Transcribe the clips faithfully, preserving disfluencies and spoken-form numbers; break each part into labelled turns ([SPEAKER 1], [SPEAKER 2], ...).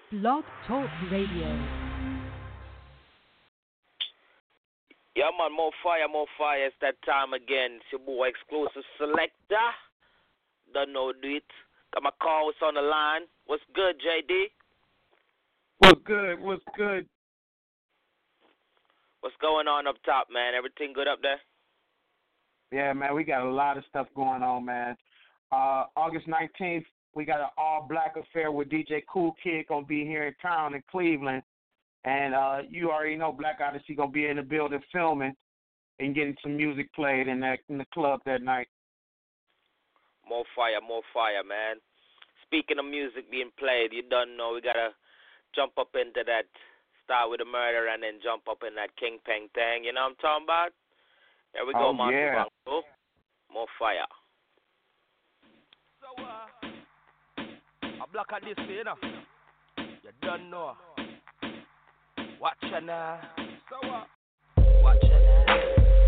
[SPEAKER 1] Blog Talk Radio.
[SPEAKER 2] Yeah, man, more fire, more fire. It's that time again. It's your boy, Exclusive Selector. Don't know do it. Got my call. What's on the line? What's good, J D?
[SPEAKER 3] What's good? What's good?
[SPEAKER 2] What's going on up top, man? Everything good up there?
[SPEAKER 3] Yeah, man, we got a lot of stuff going on, man. Uh, August nineteenth, we got an all-black affair with D J Kool Kid going to be here in town in Cleveland. And uh, you already know Black Odyssey going to be in the building filming and getting some music played in, that, in the club that night.
[SPEAKER 2] More fire, more fire, man. Speaking of music being played, you don't know, we got to jump up into that, start with a murder and then jump up in that Kingpin thing. You know what I'm talking about? There we go,
[SPEAKER 3] oh,
[SPEAKER 2] man.
[SPEAKER 3] Yeah.
[SPEAKER 2] More fire.
[SPEAKER 4] So, uh, a block of this, you know. You don't know. Watch ya now. So, uh, watch ya now.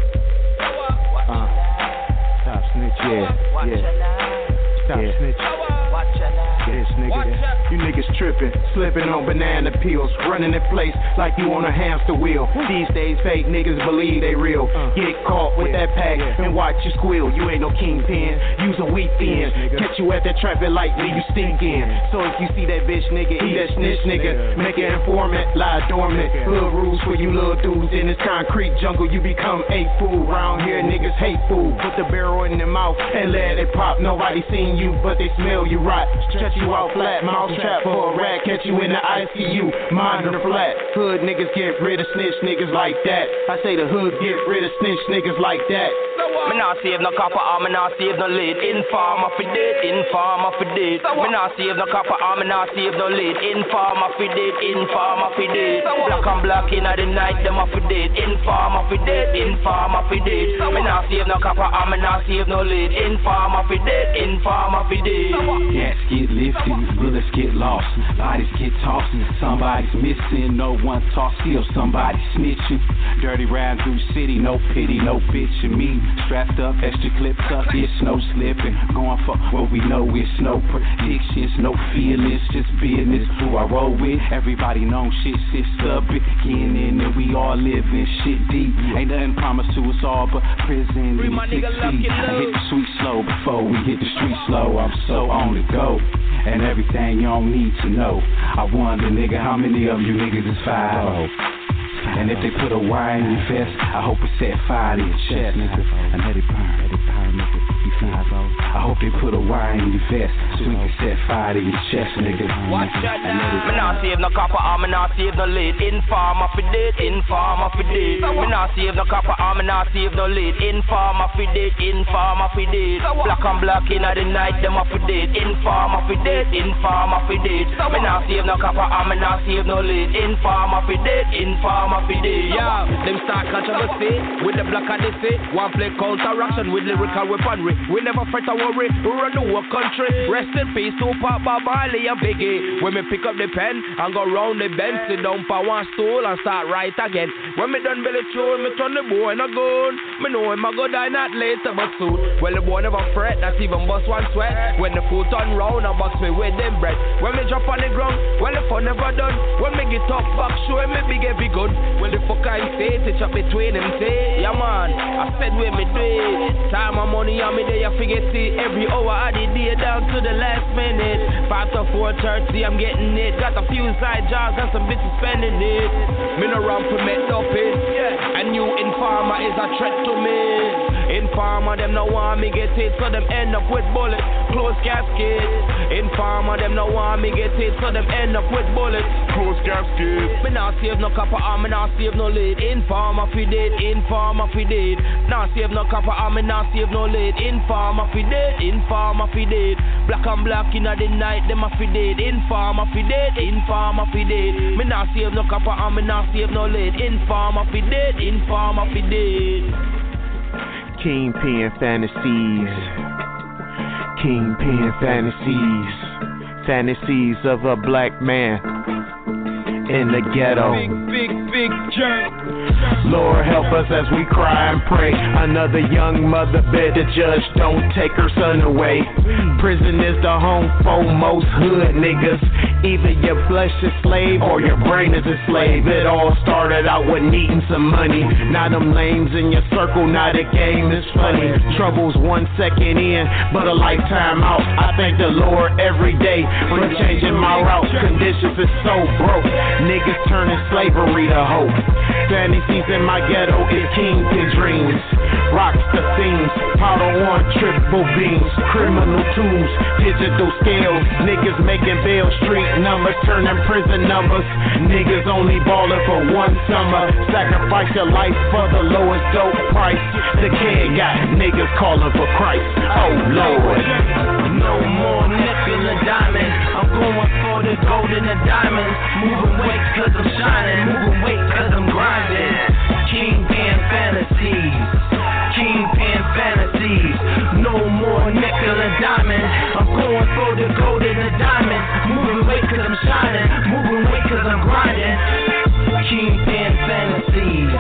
[SPEAKER 4] So, uh, watch ya now.
[SPEAKER 5] Stop snitch, yeah.
[SPEAKER 4] Watch
[SPEAKER 5] yeah.
[SPEAKER 4] ya now.
[SPEAKER 5] Stop
[SPEAKER 4] yeah.
[SPEAKER 5] snitch.
[SPEAKER 4] So, uh, watch ya now.
[SPEAKER 5] This nigga, you niggas tripping, slipping on banana peels, running in place like you on a hamster wheel. These days, fake niggas believe they real. Get caught with that pack and watch you squeal. You ain't no kingpin, use a weak thin. Catch you at that traffic light, leave you stinking. So if you see that bitch nigga, eat that snitch nigga. Make an informant, lie dormant. Hood rules for you little dudes in this concrete jungle. You become ape food. Round here, niggas hate food. Put the barrel in their mouth and let it pop. Nobody seen you, but they smell you rot. Stretch you out flat, mouse trap for a rat, catch you in the I C U, mind on the flat. Hood niggas get rid of snitch niggas like that. I say the hood get rid of snitch niggas like that.
[SPEAKER 4] Me nah save no copper arm, me nah save no lead. Informer fi dead, informer fi dead. Me nah save no copper arm, me nah save no lead. Informer fi dead, informer fi dead. Black and black inna the night, them a fi dead. Informer fi dead, informer fi dead. Me nah save no copper arm, me nah save no lead. Informer fi dead, informer fi dead.
[SPEAKER 6] Gas get lifted, bullets get lost, bodies get tossed. Somebody's missing, no one talks, still somebody snitching. Dirty round through city, no pity, no bitching me. Strapped up, extra clips up, it's no slipping. Going for what we know, it's no predictions, no feelings, just business. Who I roll with, everybody knows shit sits up, beginning, and we all living shit deep. Ain't nothing promised to us all but prison.
[SPEAKER 4] Free my nigga Lucky Luke.
[SPEAKER 6] I hit the sweet slow before we hit the street slow. I'm so on the go, and everything you don't need to know. I wonder, nigga, how many of you niggas is five oh? And if they put a wire in your vest, I hope it set fire to your chest, nigga. And let it burn, let it burn, nigga. You five oh. I hope they put a wire in your vest so we can set fire to your chest, nigga.
[SPEAKER 4] Watch that now. Me nah save no copper arm, me nah save no lead. Informer fi dead, informer fi dead. Me nah save no copper arm, me nah save no lead. Informer fi dead, informer fi dead. Black and black inna the night, them a fi dead. Informer fi dead, informer fi dead. Me nah save no copper arm, me nah save no lead. Informer fi dead, informer fi dead. Yeah, them start controversy with the Black Odyssey. One play counteraction with lyrical weaponry. We never fret or worry, we run the whole country. Rest in peace to Pop Bob Marley and Biggie. When me pick up the pen and go round the bend, sit down for one stool and start right again. When me done belly tune, me turn the boy in a gun. Me know him a go die not later but soon. Well the boy never fret, not even bust one sweat. When the foot turn round and box me with them bread. When me drop on the ground, well the fun never done. When me get up back, show me big heavy gun. When the fuck I say, touch up between them say, yeah man, I said where me do it. Time and money on me there, you forget it. Every hour of the day down to the last minute. Five to four thirty, I'm getting it. Got a few side jobs, got some bitches spending it. Me no run for me up it. Yeah. A new informer is a threat to me. Informer, them no want me get it, so them end up with bullets. Close casket. Informer, them no want me get it, so them end up with bullets. Close casket. Me nah save no copper arm, me nah save no lead. Informer fi dead, informer fi dead. Nah save no copper arm, me nah save no lead. Informer fi dead, informer fi dead. Black and black inna the night, them a fi dead. Informer fi dead, informer fi dead. Me nah save no copper arm, me nah save no lead. Informer fi dead, informer fi dead.
[SPEAKER 5] Kingpin fantasies, Kingpin fantasies, fantasies of a black man in the ghetto.
[SPEAKER 4] Big, big, big journey.
[SPEAKER 5] Lord help us as we cry and pray. Another young mother bed the judge don't take her son away. Prison is the home for most hood niggas. Either your flesh is slave or your brain is a slave. It all started out with needing some money. Now them lames in your circle, now the game is funny. Trouble's one second in, but a lifetime out. I thank the Lord every day for changing my route. Conditions is so broke, niggas turning slavery to hope. Fantasies in my ghetto is kingpin dreams. Rocks the scenes, powder one, triple beams. Criminal tools, digital scales. Niggas making bail, street numbers, turning prison numbers. Niggas only ballin' for one summer. Sacrifice your life for the lowest dope price. The kid got niggas calling for Christ. Oh Lord.
[SPEAKER 4] No more nickel or diamond. I'm going for the gold and the diamonds. Moving weight cause I'm shining. Moving weight cause I'm grinding. Kingpin fantasies. Kingpin fantasies. No more nickel and diamond. I'm going for the gold and the diamond. Moving weight cause I'm shining. Moving weight cause I'm grinding. Kingpin fantasies.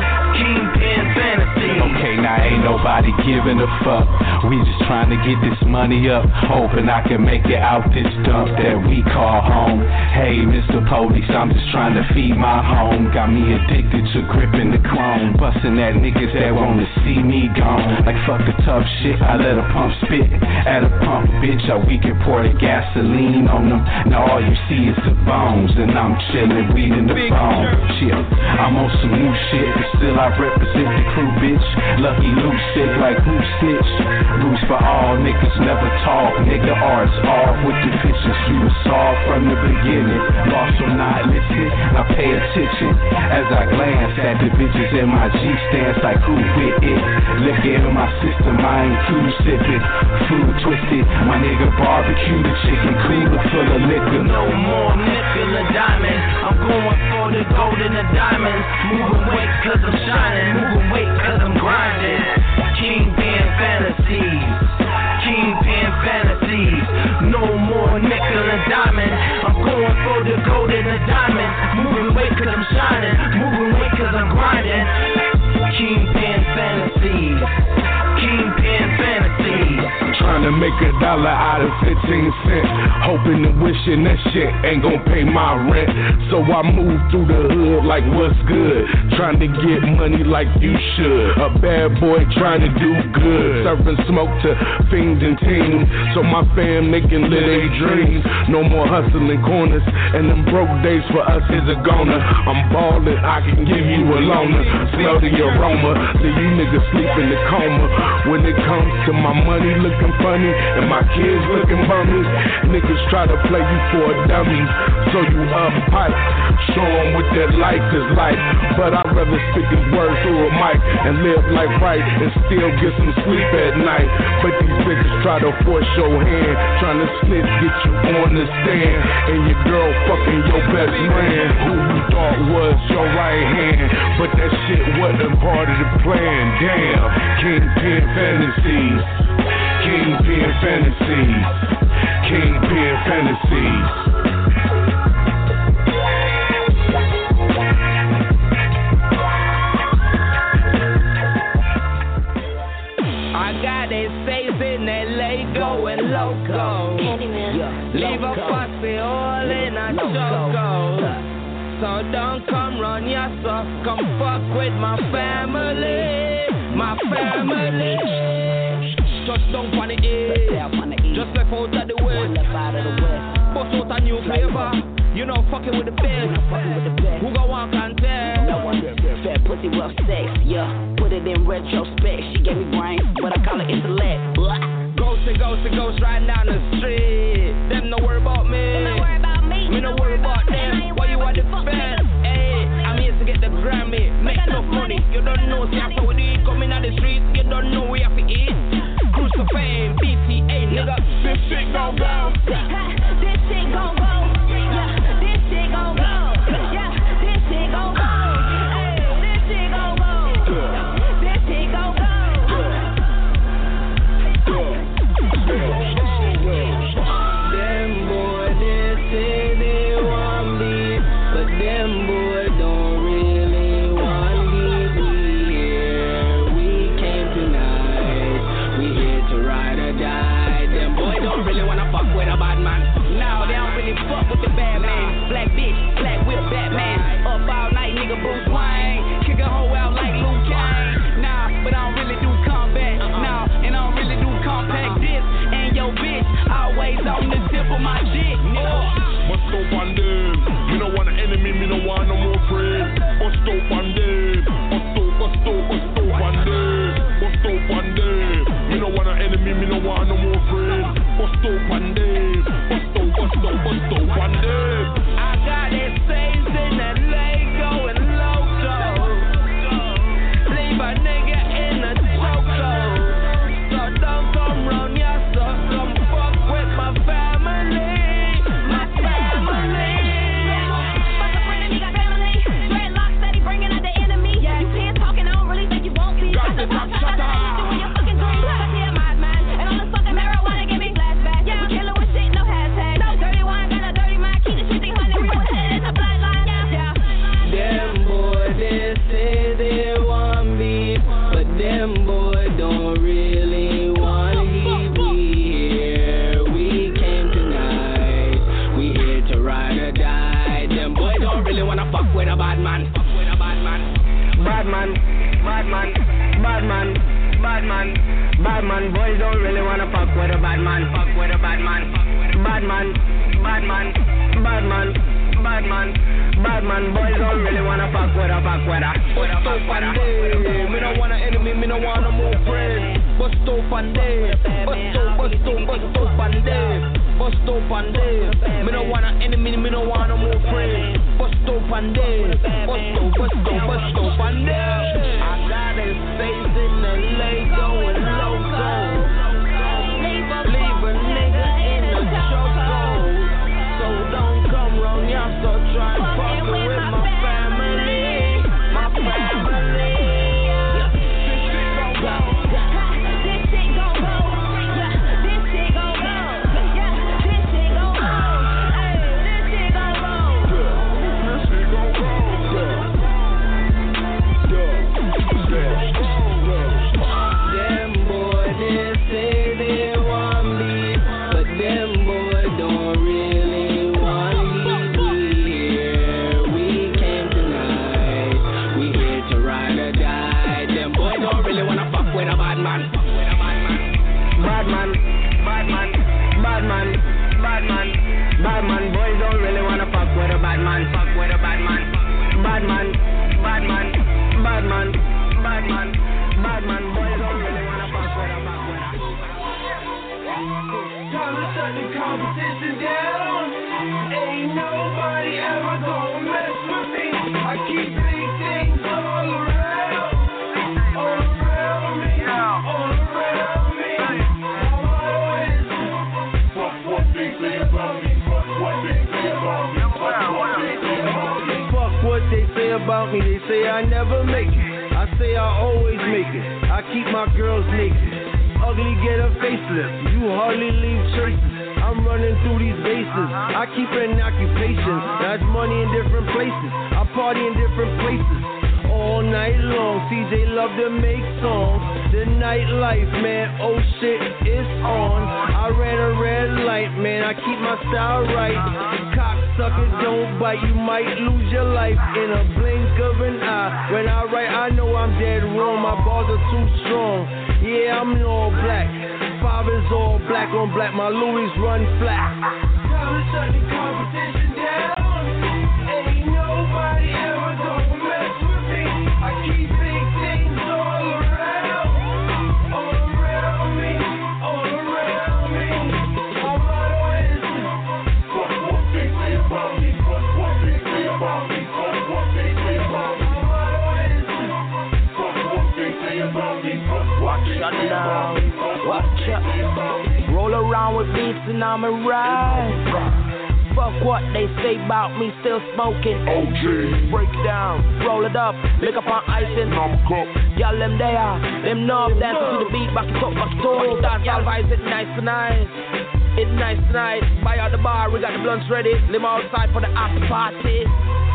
[SPEAKER 4] Kingpin fantasies.
[SPEAKER 6] Okay, now ain't nobody giving a fuck. We just trying to get this money up, hoping I can make it out this dump that we call home. Hey, Mister Police, I'm just trying to feed my home. Got me addicted to gripping the chrome, busting at niggas that wanna see me gone. Like fuck the tough shit, I let a pump spit at a pump, bitch. Or we can pour the gasoline on them. Now all you see is the bones, and I'm chilling, weeding the bone. Chill, I'm on some new shit, but still I represent the crew, bitch. Lucky loose sick like who snitch. Rules for all, niggas never talk. Nigga arts off with the pictures you saw from the beginning. Lost from not listening, now pay attention as I glance at the bitches in my G stance like who with it. Liquor in my system, I ain't too sipping. Food twisted, my nigga barbecue the chicken cooler full of liquor.
[SPEAKER 4] No more nickel or diamond. I'm going for the gold and the diamonds. Moving weight cause I'm shining. Moving weight cause I'm grinding. Kingpin fantasies. Kingpin fantasies. No more nickel and diamond. I'm going for the gold and the diamond. Moving weight cause I'm shining. Moving weight cause I'm grinding. Kingpin fantasies. Kingpin fantasies.
[SPEAKER 7] Trying to make a dollar out of fifteen cents. Hoping and wishing that shit ain't gon' pay my rent. So I move through the hood like what's good. Trying to get money like you should. A bad boy trying to do good. Serving smoke to fiends and teens. So my fam, they can live their dreams. No more hustling corners. And them broke days for us is a goner. I'm ballin', I can give you a loner. Smell the aroma. So you niggas sleep in the coma. When it comes to my money looking funny and my kids looking bummy, niggas try to play you for a dummy. So you uppipe, show them what that life is like. But I'd rather stick his words through a mic and live life right and still get some sleep at night. But these bitches try to force your hand, trying to snitch, get you on the stand. And your girl fucking your best friend, who you thought was your right hand. But that shit wasn't part of the plan. Damn, Kingpin fantasies. Kingpin fantasies. Kingpin fantasies.
[SPEAKER 4] I got it safe in L A going loco. Yeah. Leave a fussy all in a choco. So don't come run yourself, come fuck with my family. My family. Touchdown on the east, just left out of the west. Bust out a new flavor, you know fucking with the best. Who go on contest?
[SPEAKER 8] No one. Fat pussy rough sex, yeah. Put it in retrospect. She gave me brain, but I call it intellect.
[SPEAKER 4] Ghost and ghost and ghost riding down the street. Them no worry about me.
[SPEAKER 8] Don't worry about me.
[SPEAKER 4] Me no worry about them. Why you want the best? Hey, I'm here to get the Grammy, make enough money. You don't know, see after we do it, coming out the streets. You don't know we have to eat. Cruise to fame, B T A, nigga. This shit gon' go.
[SPEAKER 8] This shit gon' go. Yeah, this shit gon' go. Yeah, this shit gon' go. Hey, this shit gon' go. This shit gon' go.
[SPEAKER 4] Them boy, them sad man. Black bitch, black whip, Batman. Up all night, nigga, Bruce Wayne. Kick a hoe out like Luke Kane. Nah, but I don't really do combat. Nah, and I don't really do compact disc. And yo, bitch, always on the tip of my dick.
[SPEAKER 7] Bust up on them. Me no want an enemy, me no want no more friends. Bust up on them. Bust up, bust up, bust up on them. Bust up on them. Me no want an enemy, me no want no more friends. Bust up on them. Bust up, bust up, bust up on them.
[SPEAKER 4] I got it saves in that Lego and loco. Leave a nigga in a chokehold. So don't come round ya, so come fuck with my family. My family.
[SPEAKER 8] Fuck a friend and he got family. Dreadlocks steady bringing out the enemy. You can't talk and I don't really think you won't be.
[SPEAKER 7] Got the top, shut up.
[SPEAKER 8] Doing your fucking dreams. Got here, my man. And all this fucking marijuana give me flashbacks. Yeah, we killing with shit, no hashtag. No dirty wine, got a dirty mind. Keep the shit three hundred. We put it in the bloodline. Yeah.
[SPEAKER 4] Them boy, they say they want beef, but them boy don't really want heat. We here, we came tonight. We here to ride or die. Them boy don't really wanna fuck with a bad man. Fuck with a bad man. Bad man, bad man, bad man, bad man, bad man. Boys don't really wanna fuck with a bad man. Fuck with a bad man. Bad man, bad man, bad man, bad man. Bad man, boys don't really wanna fuck with a fuck with a. Bust up on them. Me don't want an enemy, me don't want no more friends. Bust up on them. Bust up, bust up, bust up on them. Bust up on them. Me don't want an enemy, me don't want no more friends. Bust up on them. Bust up, bust up, bust up on them. I got it safe in the Lego and loco. Leave a nigga in the chokehold. So don't come round, y'all start trying to fuck with my family, my family.
[SPEAKER 8] This shit gon' go. This shit gon' go. Yeah, this shit gon' go. Yeah, this shit gon' go. Hey, this shit gon' go.
[SPEAKER 7] This shit gon' go.
[SPEAKER 4] Them boy, they say they want me, but them boy don't really want heat. We here, we came tonight. We here to ride or die. Them boy don't really wanna fuck with a bad man. Fuck with a bad man. Bad man, bad man, bad man, bad man, bad man. Boys don't really wanna fuck with a bad man. Fuck with a bad man. Bad man, bad man, bad man, bad man, bad man. Boys don't really wanna fuck with a fuck with a.
[SPEAKER 9] Time to shut the competition down. Ain't nobody ever gonna mess with me. I keep big things all around, all around me, all around me. My motto is fuck what they say about me, fuck what they say about me, fuck what they say about me.
[SPEAKER 10] Fuck what they say about me, they say I never make it. I say I always make it. I keep my girls naked. Ugly get a facelift, you hardly leave traces. I'm running through these bases. I keep an occupation, that's money in different places. I party in different places all night long. C J love to make songs. The nightlife, man, oh shit, it's on. I ran a red light, man, I keep my style right. Cocksucker, don't bite, you might lose your life in a blink of an eye. When I write, I know I'm dead wrong, my bars are too strong. Yeah, I'm in all black. Five is all black on black, my Louis run flat.
[SPEAKER 9] Time to shut the competition down. Ain't nobody ever gonna mess with me. I keep big things all around, all around me, all around me. My motto is fuck what they say about me, fuck what they say about me, fuck what they say about me. My motto is fuck what they say about me, fuck what they say about me, fuck what they say about me.
[SPEAKER 4] Roll around with beats and I'm a ride. Fuck what they say about me, still smoking.
[SPEAKER 7] O G.
[SPEAKER 4] Break down, roll it up, lick up on ice and
[SPEAKER 7] I'm cup.
[SPEAKER 4] y'all them there, them know I'm dancing to the beat, back it up, back it up. Dance, y'all vibes, it nice tonight. It's nice tonight. Buy out the bar, we got the blunts ready. Lim outside for the after party.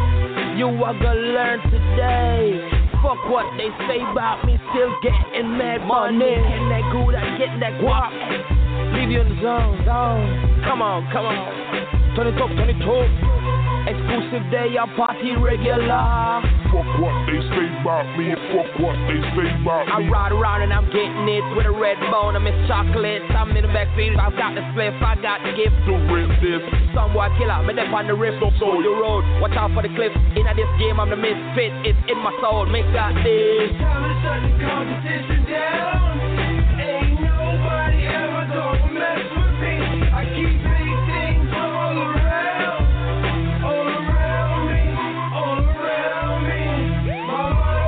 [SPEAKER 4] You are gonna learn today. Fuck what they say about me, still getting mad money. Getting that good, I'm getting that guap. Leave you in the zone, zone. Come on, come on. turn it up, turn it up. Exclusive day, I party regular.
[SPEAKER 7] Fuck what they say about me and fuck what they say about
[SPEAKER 4] I
[SPEAKER 7] me.
[SPEAKER 4] ride around and I'm getting it with a red bone. I'm in chocolate. I'm in the backseat. I've got the spliff. I got the gift.
[SPEAKER 7] To rip this.
[SPEAKER 4] Some boy kill out. Me dip on the riff. So the road. Watch out for the cliff. In this game, I'm the misfit. It's in my soul. Make that this.
[SPEAKER 9] Time to shut the competition down. Ain't nobody ever gonna mess with me. I keep big things all around. All around me. All around me. My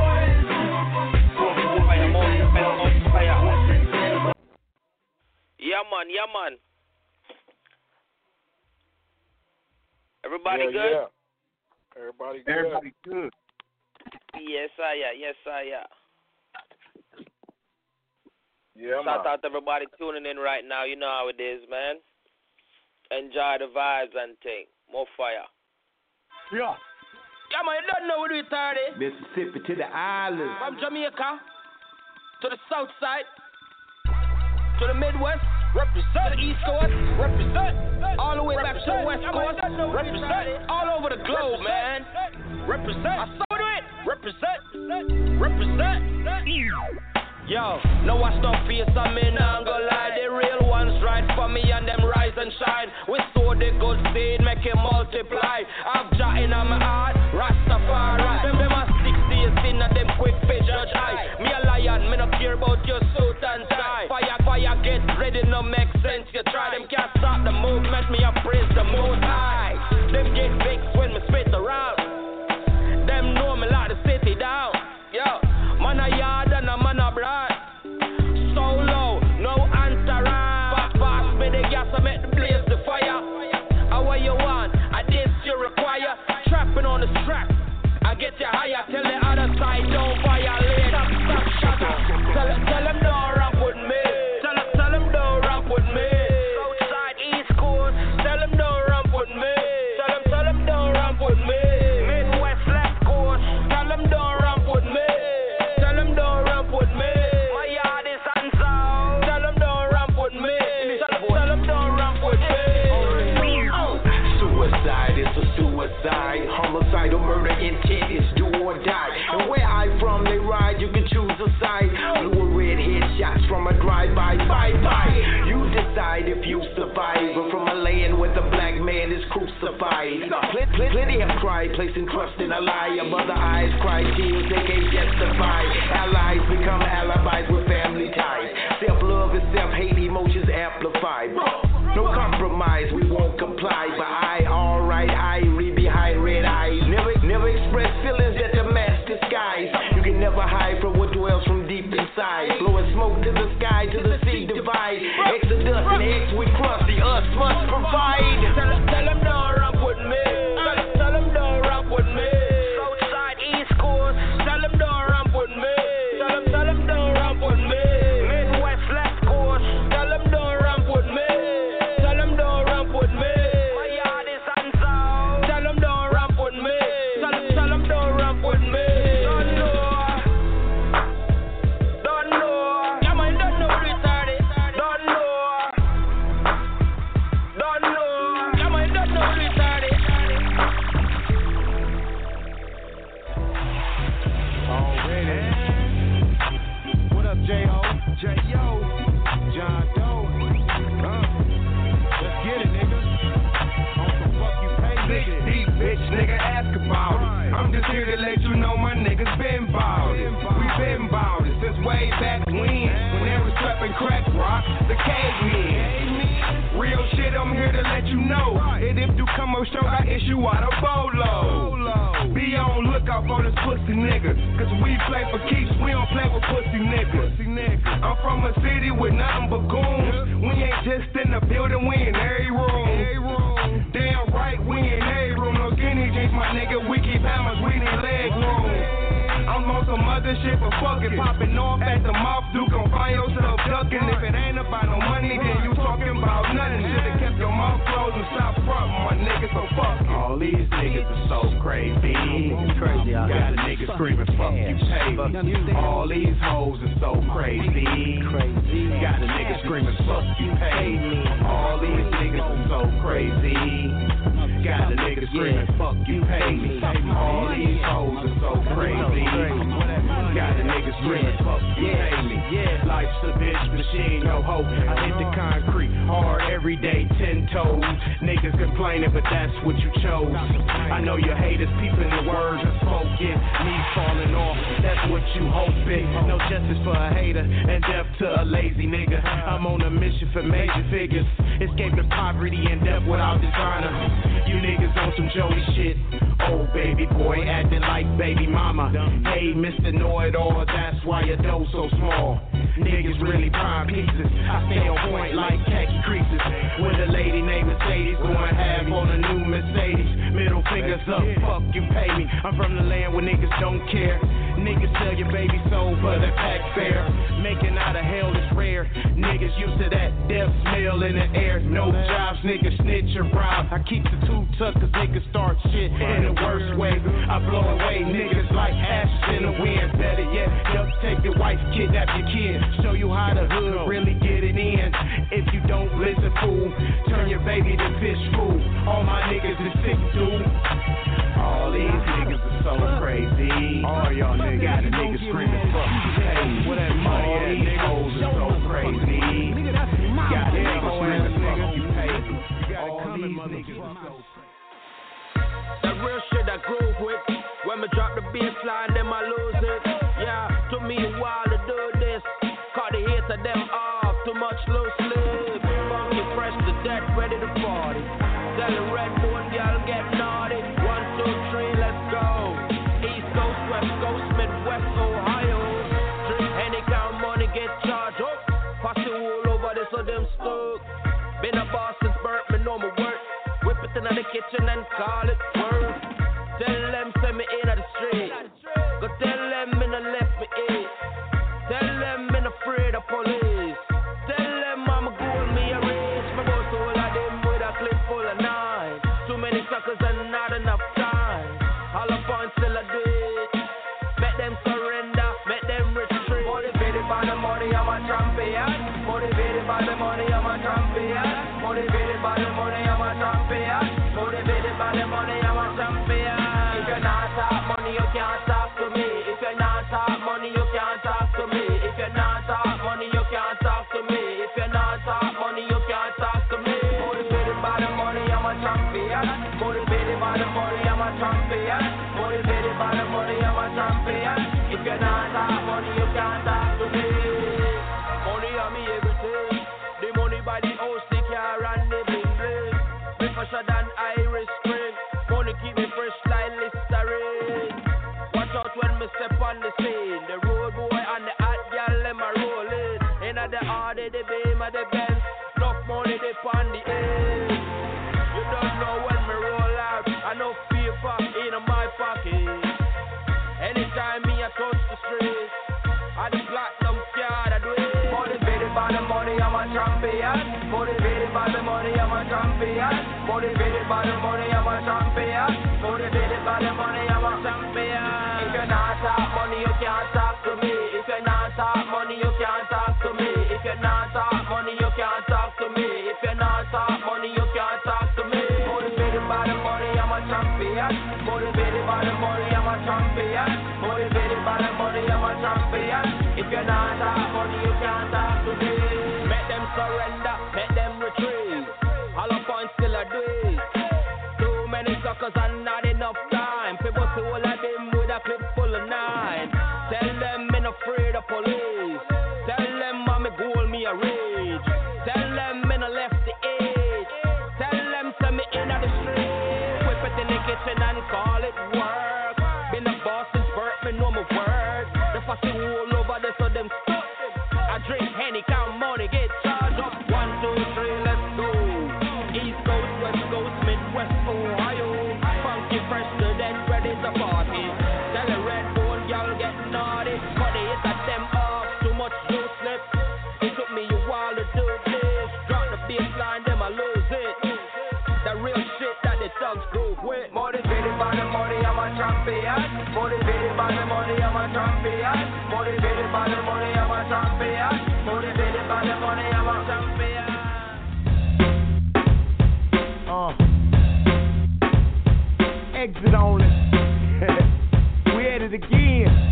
[SPEAKER 2] Yeah, man, yeah, man. Everybody
[SPEAKER 7] yeah,
[SPEAKER 2] good?
[SPEAKER 7] Yeah. Everybody good.
[SPEAKER 3] Everybody good.
[SPEAKER 2] Yes, I yeah. Yes, I yeah.
[SPEAKER 7] Yeah,
[SPEAKER 2] Shout
[SPEAKER 7] man.
[SPEAKER 2] out to everybody tuning in right now. You know how it is, man. Enjoy the vibes and thing. More fire.
[SPEAKER 3] Yeah.
[SPEAKER 4] Yeah, man, you don't know what we started.
[SPEAKER 10] Mississippi to the islands.
[SPEAKER 4] From Jamaica to the south side to the Midwest. Represent the East Coast. Represent all the way back to the West Coast. Represent all over the globe, man. Represent. I saw it. Represent. Represent. Yo, no watch no face on me, now I'm gonna lie. The real ones ride for me and them rise and shine. We sow the good seed, make it multiply. I've Jah in my heart, Rastafari. Them them a sixty sin and them quick page judge high. Me a lion, me no care about your suit and tie. Fire, fire, get ready, no make sense. You try them, can't stop the movement. Me a praise the most high. Them get vexed when me spit around. Them know me like to sit it down. Yo, man a yard and a man a brand. So low, no answer. Fast, fast me the gas, I make the blaze the fire. How what you want? I this you require. Trapping on the strap, I get you higher. Tell the other side don't violate. Stop, stop, shut up. Tell, tell them don't rap with me. Tell them, tell them don't rap with me. Southside, East Coast. Tell them don't rap with me. Tell them, tell them don't rap with me. Midwest, left coast. Tell them don't rap with me. Tell them don't rap with me. My yard is unsound. Tell them don't rap with me. Tell them, tell them don't rap with me.
[SPEAKER 10] Suicide is a suicide. Homicidal murder intent is do or die. And where I from, they ride, you can choose a side. Blue or red headshots from a drive-by, bye-bye. You decide if you survive. Or from a land where the black man is crucified. Pl- pl- plenty have cried, placing trust in a lie. Mother eyes cry tears, they can't justify. Allies become alibis with family ties. Self-love and self-hate emotions amplified. No compromise, we won't comply. But I, alright, I read behind red eyes. Never, never express feelings that the mask disguise. You can never hide from what dwells from deep inside. Blowing smoke to the sky, to the sea divide. Exodus and X we cross, the us must provide.
[SPEAKER 4] Tell, tell them don't rap with me. Tell, tell them don't rap with me. Southside, East Coast. Tell them don't rap with me. Tell them, tell them don't rap with me. Midwest, left coast. Tell them don't rap with me. Tell them don't rap with me. My yard is unsound. Tell them don't rap with me. Tell them, tell them don't rap with me. Don't know. Don't know. Yeah, man, don't know what we started. Don't know. Don't know. Yeah, man, don't know what we started.
[SPEAKER 5] Already. What up, J O? J O. John Doe. Uh, let's get it, nigga. On some fuck you pay,
[SPEAKER 9] Big
[SPEAKER 5] nigga.
[SPEAKER 9] deep bitch, nigga, ask about it. I'm just here to let you know my niggas been bout it. We been bout it since way back when. When they was trapping crack rock, the cavemen. Real shit, I'm here to let you know. And if you come up short, I issue out a bolo. Be on lookout for this pussy nigga. Cause we play for keeps, we don't play with pussy niggas. I'm from a city with nothing but goons. We ain't just in the building, we in every room. Damn right, we in every room. No guinea drinks, my nigga, we keep hammers, we need leg room. I'm on some other shit, but fuck it. Popping off at the mouth, Duke gon' find yourself ducking. If it ain't about no money, then you talking about nothing. Should've kept your mouth closed and stopped frontin', my nigga, so fuck it.
[SPEAKER 5] All these niggas are so crazy.
[SPEAKER 10] Crazy out
[SPEAKER 5] Got a
[SPEAKER 10] here.
[SPEAKER 5] nigga screaming, fuck you, pay me. All these hoes are so crazy.
[SPEAKER 10] Crazy.
[SPEAKER 5] Got a nigga screaming, fuck you, pay me. All these niggas are so crazy. Got a nigga screaming, fuck you, pay me. All these hoes are so crazy. Got a nigga screaming, fuck you, pay me. Life's a bitch machine, no hope. I hit the concrete hard every day, ten toes. Niggas complaining, but that's what you chose. I know your haters peeping the words I spoken. Me falling off, that's what you hoping. No justice for a hater and death to a lazy nigga. I'm on a mission for major figures. Escaping poverty and death without dishonor. You niggas on some Joey shit. Oh, baby boy, acting like baby mama. Hey, Mister Know-It-All, that's why your dough so small. Niggas really prime pieces. I stay on point like khaki creases. With a lady named Mercedes, going half on a new Mercedes. Middle fingers up, fuck you, pay me. I'm from the land where niggas don't care. Niggas sell your baby soul for the pack fare. Making out of hell is rare. Niggas used to that death smell in the air. No jobs, niggas snitch or rob. I keep the two tucked cause niggas start shit in the worst way. I blow away niggas like ashes in the wind. Better yet, duct tape your wife, kidnap your kid. Show you how the hood really get it in. If you don't listen, fool, turn your baby to fish food. All my niggas is sick, dude. All these niggas are so crazy. All y'all niggas got a nigga screaming, fuck you, pay me. All these hoes are so crazy. Got a nigga screaming, fuck you, pay me. All these niggas are so crazy.
[SPEAKER 4] That real shit I groove with. When me drop the bass line, then I lose it. Yeah, took me a while to do this. Caught the hits of them off, too much loose lips. Funky fresh to death, ready to party. Tell the red bone girl get naughty. One, two, three, let's go. East Coast, West Coast, Midwest, Ohio. Drink any kind of money, get charged up. Pass the wool over this, so them stuck. Been a boss since birth, me know my work. Whip it in the kitchen and call it work. Tell them send me in the street. Go tell them me no left me in. Tell them me no afraid of police. Tell them I'm a goal, me a rich. My boss all of them with a clip full of nine. Too many suckers and not enough time. All the points still I do it. Make them surrender, make them retreat. Motivated by the money, I'm a champion. Motivated by the money, I'm a champion. Motivated by the money, I'm a champion. Motivated by the money, I'm a champion. If you're not talk money, you can't talk to me. If you're not talk money, you can't talk to me. If you're not talk money, you can't talk to me. If you're not talk money, you can't talk to me. Motivated by the money, I'm a champion. Motivated by the money, I'm a champion. Motivated by the money, I'm a champion. If you're not talk money, you can't talk to me. Money on me everything. The money by the house, the car and the bling bling. Me fresher than Irish Spring. Money keep me fresh like Listerine. Watch out when me step on the scene. The road boy and the hot girl, them a rolling. Inna the Audi, the beam of the Benz. Enough money they on the edge. You don't know when me roll out. I know paper in my pocket. Anytime me I touch the street, I the platinum card I do it. Motivated by the money, I'm a champion. Motivated by the money, I'm a champion. Motivated by the money, I'm a champion. Motivated by the money, I'm a champion. If you're not talk money, you can't talk to me. If you're not talk money, you can't talk to me. If you're not talk money, you can't talk to me. If you're not talk money, you can't talk to me. Motivated by the money, I'm a champion. Motivated by the money, I'm a champion. Motivated by the money, I'm a champion. If you're not talk money, you can't talk to me. Make them surrender, make them retreat. All the points still a do it. Too many suckers and not enough time. People see all of them with a clip full of nine. Tell them me no afraid of police. Tell them I'm a goal, me a rage. Tell them me no left the edge. Tell them send me in the street. Whip it in the kitchen and call it work. Been a boss since birth, me know my word. The fussy all over there so them stuck. I drink Henny, count money, get charged up. One, two, three, let's go. East Coast, West Coast, Midwest, Ohio. Funky fresh to death, ready to party. Tell the red bone girl get naughty. Cause they hit at them off, too much loose lips. It took me a while to do this. Drop the bass line, them I lose it. The real shit that the thugs groove with.
[SPEAKER 11] champion. Motivated by the money, I'm a champion. Motivated by the money, I'm a champion. Motivated by the money, I'm a champion.
[SPEAKER 5] Uh, exit only. We at it again.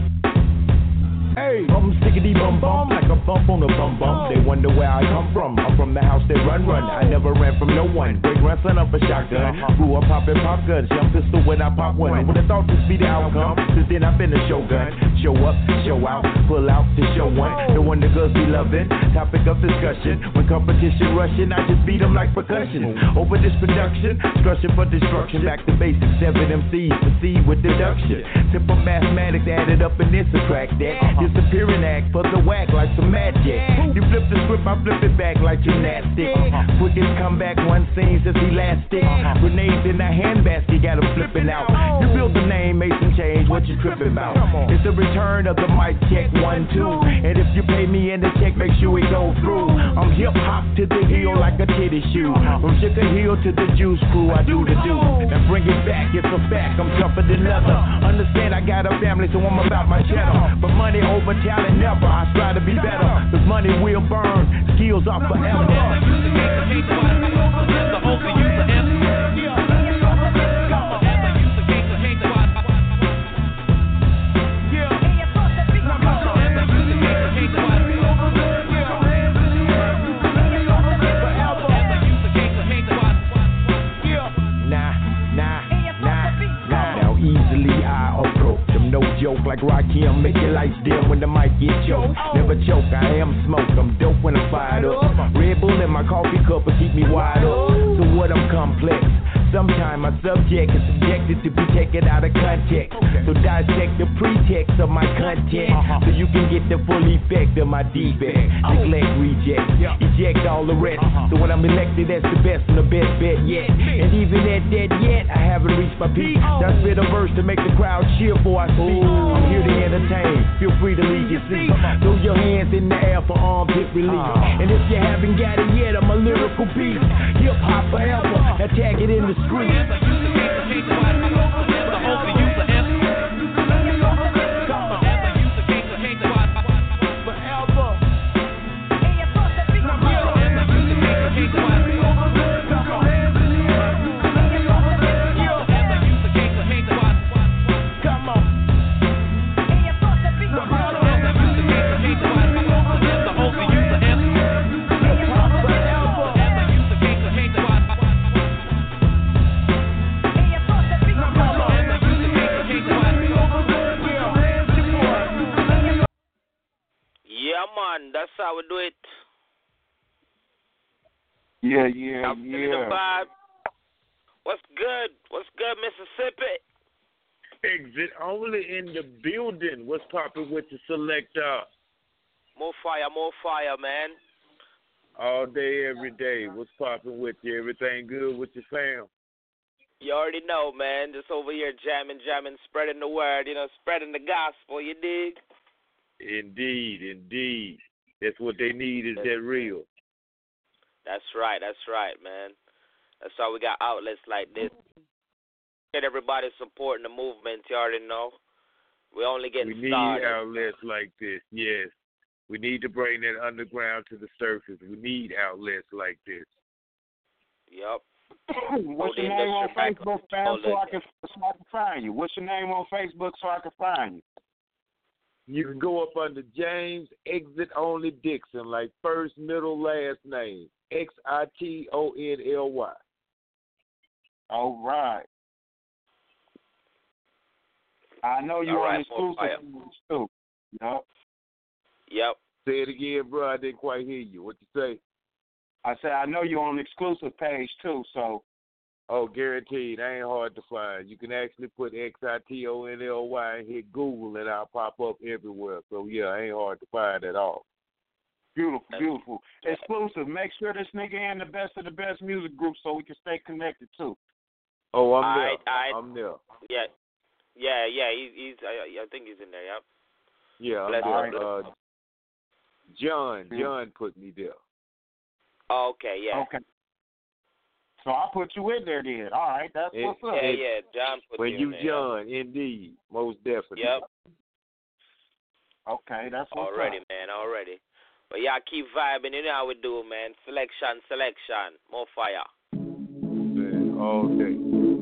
[SPEAKER 5] Hey, I'm stickity bum bum like a bump on a bum bum. They wonder where I come from. I'm from the house that run run. I never ran from no one. Great grandson of a shotgun. Grew up popping pop guns. Young pistol when I pop one. Would have thought this be the outcome. Since then I've been a showgun. Show up, show out, pull out to show one. The one the girls be loving. Topic of discussion. When competition rushing, I just beat them like percussion. Over this production, structure for destruction. Back to basics. Seven M Cs proceed with deduction. Simple mathematics added up and then subtract that. Disappearing act for the whack like some magic. You flip the script, I flip it back like gymnastics. Quickest comeback, one scene since elastic. Grenades in the handbasket, got them flipping out. You build the name, made some change, what you tripping about? It's the return of the mic check, one, two. And if you pay me in the check, make sure it go through. I'm hip hop to the heel like a titty shoe. From Sugar Hill to the Juice Crew, I do the do. And bring it back, it's a fact, I'm tougher than leather. Understand I got a family, so I'm about my cheddar. But money over talent never, I strive to be better. Cause money will burn, skills are forever. The overuser M. Joke like Rakim, make your lights dim when the mic get choked. Never choke, I am smoke, I'm dope when I'm fired up. Red Bull in my coffee cup will keep me wide up. So what I'm complex. Sometimes my subject is subjected to be taken out of context. So dissect the pretext of my content so you can get the full effect of my defect. Neglect, reject, eject all the rest. So when I'm elected, that's the best and the best bet yet. And even at that yet, I haven't reached my peak. I spit a verse to make the crowd cheer before I speak. I'm here to entertain, feel free to leave your seat. Throw your hands in the air for armpit relief. And if you haven't got it yet, I'm a lyrical beast. Hip hop forever, attack it in the street. The overuser M.
[SPEAKER 2] That's how we do it.
[SPEAKER 3] Yeah, yeah,
[SPEAKER 2] I'm
[SPEAKER 3] yeah.
[SPEAKER 2] The vibe. What's good? What's good, Mississippi?
[SPEAKER 12] Exit only in the building. What's poppin' with the selector?
[SPEAKER 2] More fire, more fire, man.
[SPEAKER 12] All day, every day. What's poppin' with you? Everything good with your fam?
[SPEAKER 2] You already know, man. Just over here jamming, jamming, spreading the word, you know, spreading the gospel, you dig?
[SPEAKER 12] Indeed, indeed. That's what they need is that real.
[SPEAKER 2] That's right, that's right, man. That's why we got outlets like this. Get everybody supporting the movement, you already know. We only getting
[SPEAKER 12] started. We need
[SPEAKER 2] started.
[SPEAKER 12] outlets like this, yes. We need to bring that underground to the surface. We need outlets like this.
[SPEAKER 2] Yep.
[SPEAKER 3] What's your name on Facebook, fam, so I can so I can find you? What's your name on Facebook so I can find you?
[SPEAKER 12] You can go up under James Exit Only Dixon, like first, middle, last name. X I T O N L Y.
[SPEAKER 3] All right. I know you're on exclusive too. Yep.
[SPEAKER 2] Yep.
[SPEAKER 12] Say it again, bro. I didn't quite hear you. What you say?
[SPEAKER 3] I said I know you're on the exclusive page too, so.
[SPEAKER 12] Oh, guaranteed. I ain't hard to find. You can actually put X I T O N L Y and hit Google, and I'll pop up everywhere. So, yeah, I ain't hard to find at all.
[SPEAKER 3] Beautiful, beautiful. Exclusive. Make sure this nigga in the best of the best music group so we can stay connected, too.
[SPEAKER 12] Oh, I'm
[SPEAKER 2] all
[SPEAKER 12] there.
[SPEAKER 2] Right, right.
[SPEAKER 12] I'm there.
[SPEAKER 2] Yeah. Yeah, yeah. He, he's. I, I think he's in there, yep.
[SPEAKER 12] Yeah, I'm
[SPEAKER 2] Bless
[SPEAKER 12] there. Uh, John, John put me there.
[SPEAKER 2] Oh, okay, yeah.
[SPEAKER 3] Okay. So I put you in there then. All right, that's
[SPEAKER 12] It-
[SPEAKER 3] what's up.
[SPEAKER 2] Yeah, yeah, John put
[SPEAKER 12] When
[SPEAKER 2] you
[SPEAKER 12] you
[SPEAKER 2] in there.
[SPEAKER 12] John, indeed, most definitely.
[SPEAKER 2] Yep.
[SPEAKER 3] Okay, that's what's
[SPEAKER 2] Already,
[SPEAKER 3] up.
[SPEAKER 2] man, already. But y'all keep vibing. You know how we do, man. Selection, selection. More fire.
[SPEAKER 12] Man, all day.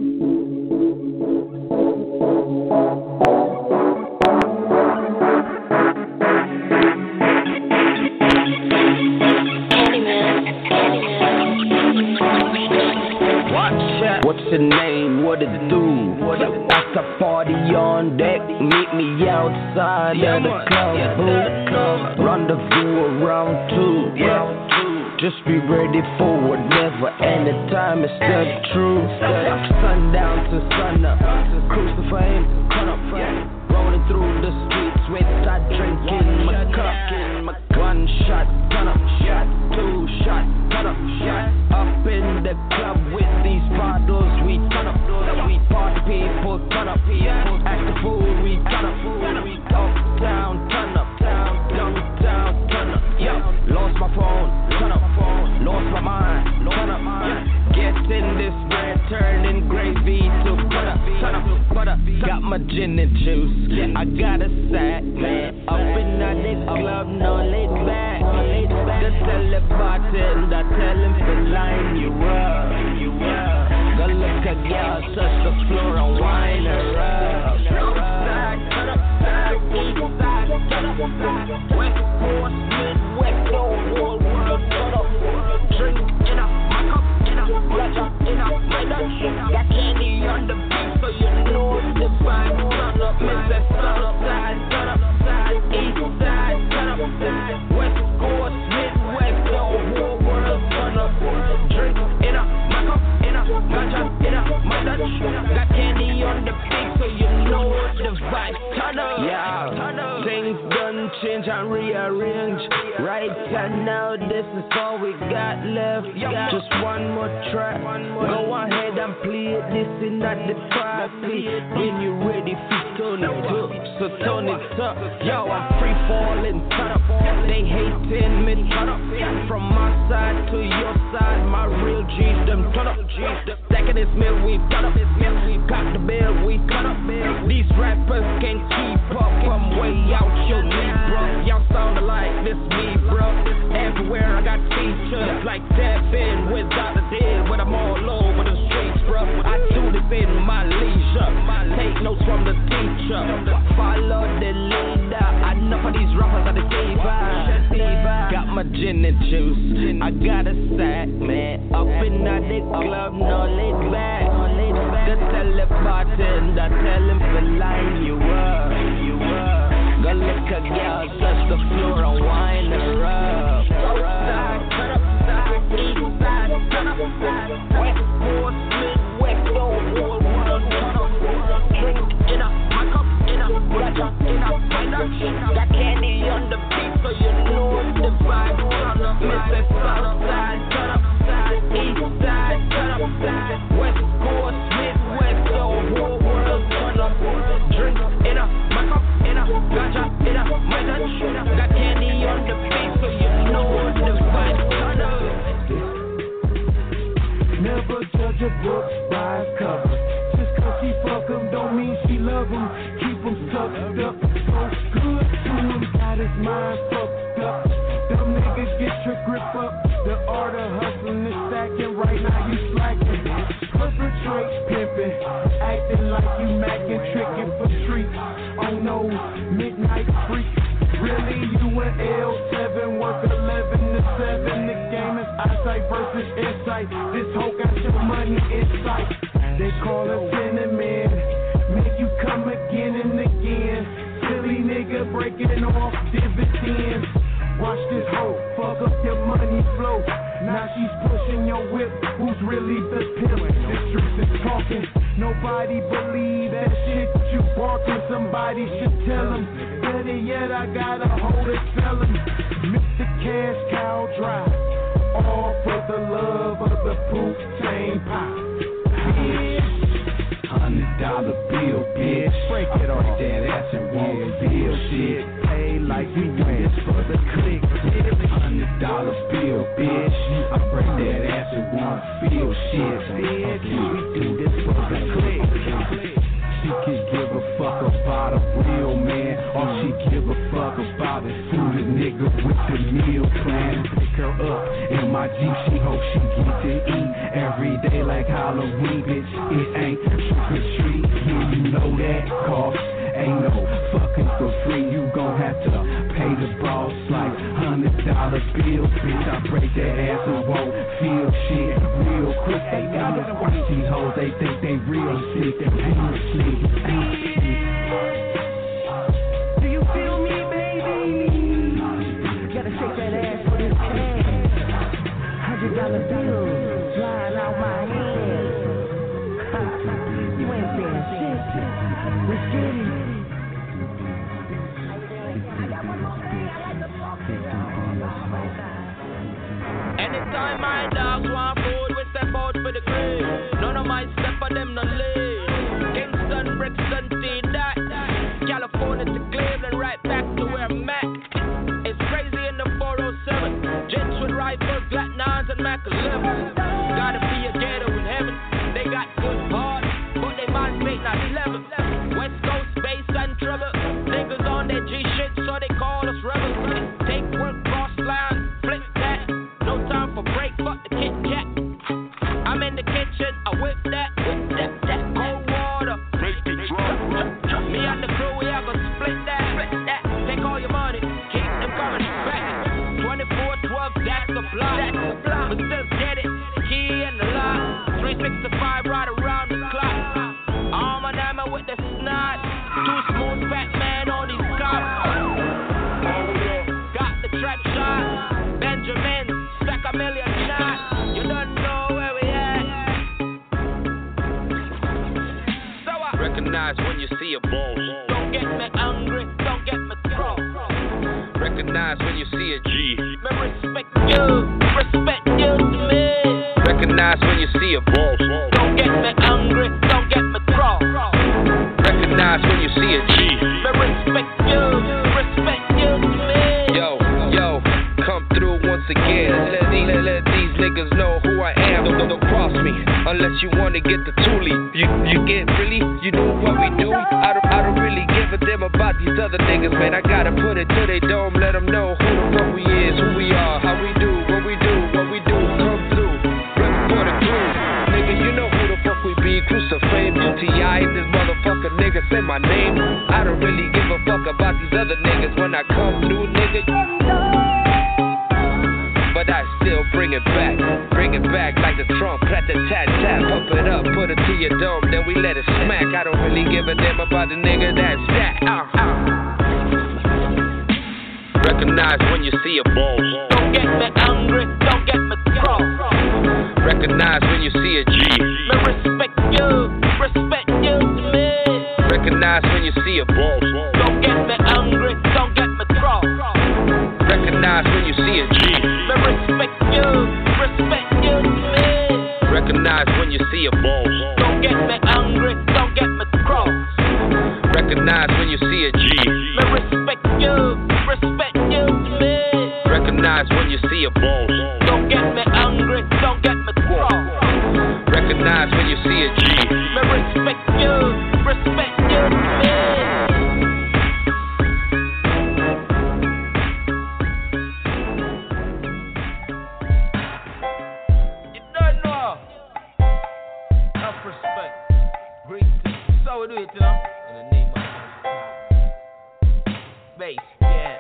[SPEAKER 4] What's your name? What it do? What's the party on deck? Meet me outside of the club. Rendezvous around two. Just be ready for whatever, anytime it's the truth. Sundown to sunup, cruise to fame, cut up, rolling through the streets with that drinking my cup. One shot, turn up, shot, two shot, turn up, shot. Up in the club with these bottles, we turn up. We party people, turn up. Act the fool, we turn up. Uptown, turn up. Downtown, turn up. Yo, lost my phone, turn up. Lost my mind, turn up. Get in this bread, turning gravy to butter. Turn up, butter. Got my gin and juice. I got a sack, man. Up in the club, no laid back. Just tell the bartender, tell him to line you up. Go look at y'all, touch the floor and wind her up. Side, turn up, side, east side, turn up, side. West Coast, Midwest, the whole world, turn up. Drink in a, my cup in a, Raja in a, my Dutch. Got candy on the beat, so you know it's the vibe. Turn up, Mister Turn up, side, turn up, side, east side, turn up, side. West Coast, Midwest, the whole world, turn up. Drink in a, my cup in a, Raja in a, my Dutch. Got candy on the beat, so you know it's the vibe. Turn up, yeah. Things done change and rearrange. Right and now, this is all we got left. Just one more track. Go ahead and play it. This is not the party. When you ready, turn it up. So turn it up. Yo, I'm free falling. Turn up. They hating me. Turn up. From my side to your side, my real G's them turn up. Stacking this mill, we turn up. Got the bill, we turn up. These rappers can't keep up. I'm way out your knee, bro. Y'all sound alike, this me, bro. Everywhere I got teachers like Devin without a deal. When I'm all over the streets, bro. I do this in my leisure. Take notes from the teacher. Follow the leader. Enough of these rappers are the diva. Got my gin and juice. I got a sack, man. Up in the club, no laid back. Just tell the bartender, tell him to line you up. Go look at girl, touch the floor and wind her up. Side, turn up, side, east side, turn up, side. West Coast, Midwest, the whole world, turn up. Drink in a, my cup in a, Raja in a, my Dutch. Got candy on the beat, so you know it's the vibe. Turn up, Mister South side, turn up, side, east side, turn up, side. West Coast, Midwest, the whole world, turn up. Drink in a, my cup in a, Raja in a, my Dutch. Got candy on the beat, so you know it's the vibe. Turn up.
[SPEAKER 9] Never judge a book by its cover. Just cause she fuck him don't mean she love him. Keep him sucked up. So good to him, got his mind fucked up. Them niggas get your grip up. The art of hustling is stacking. Right now you slacking. Perpetrate pimping. Acting like you macking. Tricking for streets. Oh no, midnight freak. Really, you an L seven, work eleven to seven. The game is eyesight versus insight. This hoe got your money in sight. They call it cinnamon. Make you come again and again. Silly nigga breaking off dividends. Watch this hoe, fuck up your money flow. Now she's pushing your whip. Who's really the pimp? The truth is talking. Nobody believe that shit you barking. Somebody should tell them. Better yet, I got a hoe to sell him. Mister Cash Cow Drive. All for the love of the poop chain pie.
[SPEAKER 6] Hundred dollar bill, bitch. Break it off that ass and won't bill, shit. Pay like we win for the click, bitch. Hundred dollar bill, bitch. I break that ass and won't feel shit, bitch. We do this for the click. She could give a fuck about a real man. All she give a fuck about is food, a nigga with the meal plan. Pick her up in my Jeep, she hope she get to eat every day like Halloween, bitch. It ain't trick or treat, yeah, you know that cost. Ain't no fucking for free, you gon' have to pay the boss like hundred dollar bills, bitch. I break that ass and won't feel shit real quick. They gotta watch these hoes, they think they real sick. They ain't slick, ain't slick.
[SPEAKER 8] Do you feel me, baby? Gotta shake that ass for this cash. Hundred dollar bills flying out my head. You ain't saying shit. Let's get it.
[SPEAKER 4] Anytime my dogs want food, we step out for the grave. None of my step of them no live. Kingston, Brixton, T that. California to Cleveland, right back to where I'm at. It's crazy in the four oh seven. Jets with rifles, Black Nines and Mac eleven. Gotta be a gator in heaven. They got good heart, but they might make not eleven. West Coast bass and trouble. Niggas on their G shit, so they call us rebels. Take work, cross line, flip that. No time for break, fuck the Kit Kat. I'm in the kitchen, I whip that, whip that, that. Cold water, me and the crew, we have a split that, split that. Take all your money, keep them coming back. twenty-four twelve, that's the block, that's the block. But still get it, key in the lock. three sixty-five right around the clock. Arm and hammer with the snot. Too smooth, fat man on these cops. Got the trap shot, Benjamin. Stack a million shots, you don't know where we at. So I recognize when you see a boss. Don't get me angry, don't get me thrown. Recognize when you see a G. Me respect you, respect you to me. Recognize when you see a boss. Don't get me angry, don't get me thrown. Recognize when you see a G. Me respect you, respect you to me. Yo, yo, come through once again. Let these, let, let these niggas know who I am. Don't, don't, don't cross me unless you wanna get the toolie. You, you get really, you know what we do. I don't, I don't really give a damn about these other niggas, man. I gotta put it to they dome, let them know who the fuck we is, who we are, how we do, what we do, what we do. Come through, rep for the crew, nigga. You know who the fuck we be. Cruise to fame, U T I, this motherfucker nigga say my name. I don't really give a fuck about these other niggas when I come through, nigga. But I still bring it back, bring it back like the trump, pat the tat tat, pump it up, put it to your dome, then we let it smack. I don't really give a damn about the nigga that's that. Uh, uh. Recognize when you see a boss. Don't get me angry, don't get me thrown. Recognize when you see a G. Me respect you, respect you to me. Recognize when you see a boss. Don't get me angry, don't get me thrown. Recognize when you see a G. Me respect you, respect you to me. Recognize when you see a boss. Don't get me angry, don't get me thrown. Recognize when you see a G. Me respect you, respect you to me. Recognize when you see a boss. Don't get me angry, don't get me thrown. Recognize when you see a G. Me respect you, respect you to me. How we do it, you know? In the name of bass, yeah.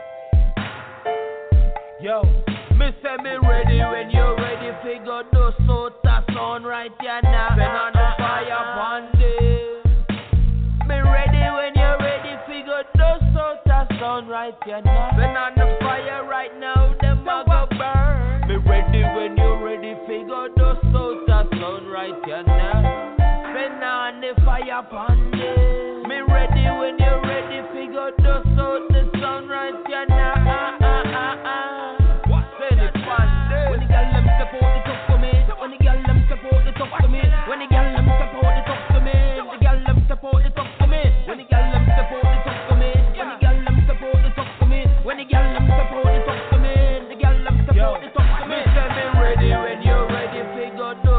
[SPEAKER 4] Yo, me say me ready when you're ready. Figure those soda sound right here now. Been on the fire one day. Me ready when you're ready. Figure those soda sound right here now. Been on the fire right now. Them a go burn. Me ready when you're ready. Figure those soda sound right here now. Been on the fire pande. Me ready when you're ready. Figure those out the sound right here now. Ah, ah, ah, ah. What's in it pande? When the girl them step out the top for me. When the girl them step out the top for me. When the girl them step out the top for me. The girl them step out the top for me. When the girl them step out the top for me. When the girl them step out the top for me. When the girl them step out the top for me. The girl them step out the top for me. Me say me ready when you're ready. Figure those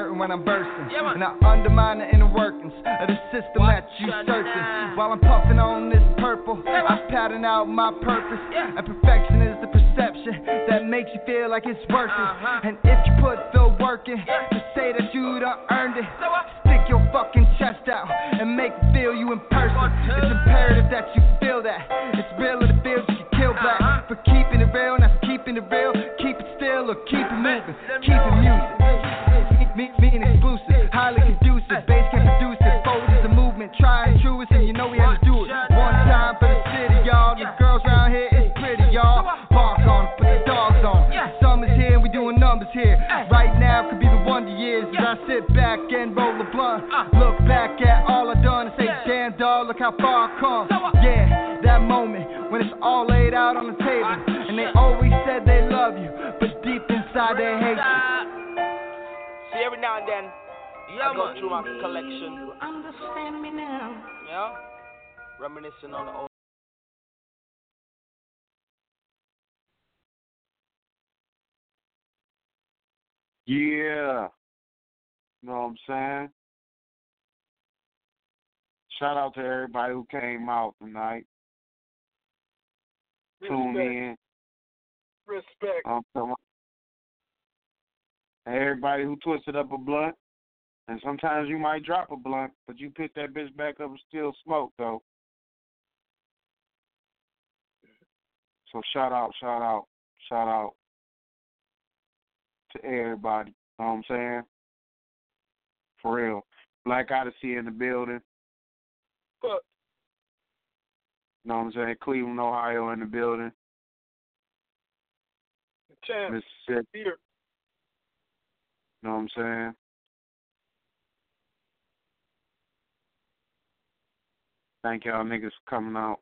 [SPEAKER 13] hurting when I'm bursting. And I undermine the inner workings of the system that you searching. While I'm puffing on this purple, I'm patting out my purpose. And perfection is the perception that makes you feel like it's worth it. And if you put the work in, to say that you done earned it, stick your fucking chest out and make me feel you in person. It's imperative that you feel that. It's real in the field, you kill black. For keeping it real, and that's keeping it real. Keep it still or keep it moving. Keep it music. Me, being exclusive, highly conducive. Bass can produce it. Fold is a movement. Try and true it, and you know we had to do it. One time for the city, y'all. The girls around here is pretty, y'all. Bark on, put the dogs on. Summer's here, and we doing numbers here. Right now could be the wonder years as I sit back and roll a blunt. Look back at all I done and say, damn dog, look how far I come. Yeah, that moment when it's all laid out on the table, and they always said they love you, but deep inside they hate you.
[SPEAKER 4] See, every now and then, I go through my collection.
[SPEAKER 8] You understand me now?
[SPEAKER 4] Yeah, reminiscing on the old.
[SPEAKER 3] Yeah. You know what I'm saying? Shout out to everybody who came out tonight. Tune in.
[SPEAKER 12] Respect.
[SPEAKER 3] Um, come on. And everybody who twisted up a blunt. And sometimes you might drop a blunt, but you pick that bitch back up and still smoke, though. So shout out, shout out, shout out to everybody. You know what I'm saying? For real. Black Odyssey in the building.
[SPEAKER 12] Fuck.
[SPEAKER 3] You know what I'm saying? Cleveland, Ohio in the building.
[SPEAKER 12] Chance.
[SPEAKER 3] Mississippi.
[SPEAKER 12] Here.
[SPEAKER 3] You know what I'm saying? Thank y'all niggas for coming out.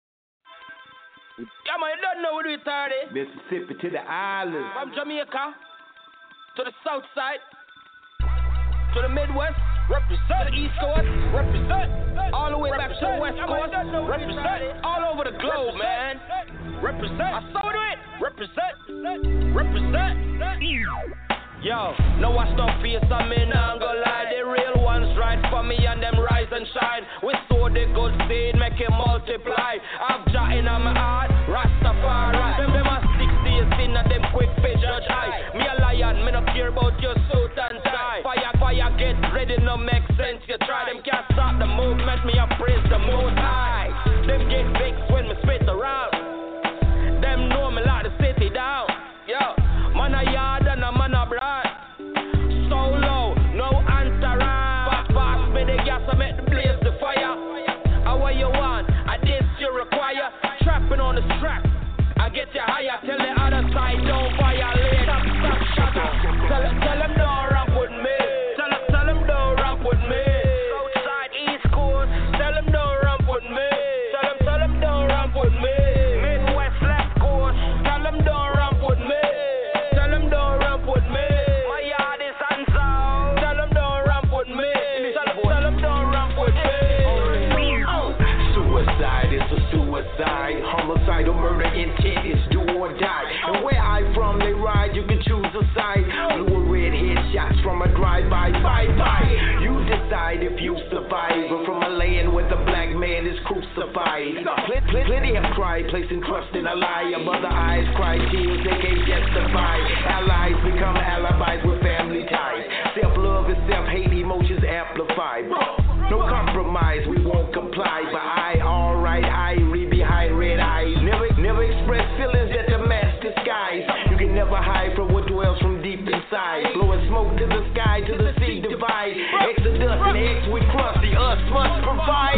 [SPEAKER 4] Yeah, man, you don't know what we thirty.
[SPEAKER 10] Mississippi to the islands.
[SPEAKER 4] From Jamaica to the south side to the Midwest. Represent the East Coast. Represent all the way back to the West Coast. Represent all over the globe, man. Represent. I saw it. Represent. Represent. Yo, no watch no face on me, nah gonna lie. The real ones right for me and them rise and shine. We sow the good seed, make it multiply. I've Jah in my heart, Rastafari. Them them a sixty years in and them quick pay judge high. Me a lion, me no care about your suit and tie. Fire, fire, get ready, no make sense. You try, them can't stop the movement. Me a praise the most high. Them get vexed when me spit around. Them know me like the city down. Yo, man a yard and a man a brand. So low, no answer round. Pass me the gas and make the blaze the fire. How what you want, I this you require. Trapping on the strap, I get you higher. Tell the other side don't violate. Stop, stop, shut up. Tell, tell them don't ramp with me. Tell, tell them don't ramp with me. Southside, East Coast, tell them don't ramp with me. Tell them, tell them don't ramp with me. Midwest, left coast, tell them don't ramp with me. Tell them don't ramp with me. My yard is hands out. Tell them don't ramp with me. Tell, tell them don't ramp with me.
[SPEAKER 14] Suicide is a suicide. Homicidal murder intent is do or die. And where I from, they ride, you can choose a side. Blue or red headshots from a drive-by, bye-bye. You decide if you survive. But from a land where the black man is crucified. Pl- pl- plenty have cried, placing trust in a lie. Above the eyes cry tears, they can't justify. Allies become alibis with family ties. Self-love and self-hate emotions amplified. No compromise, we won't comply. But I, alright, I read behind red eyes. Never, never express feelings that the mask disguise. You can never hide from what dwells from deep inside. Blowing smoke to the sky, to the sea divide. Exodus and X we cross, the us must provide.